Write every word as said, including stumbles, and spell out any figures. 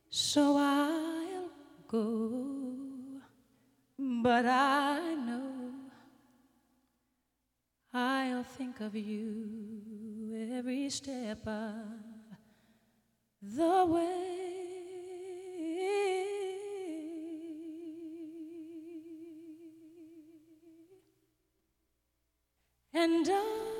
So I'll go, but I know I'll think of you every step of the way. And I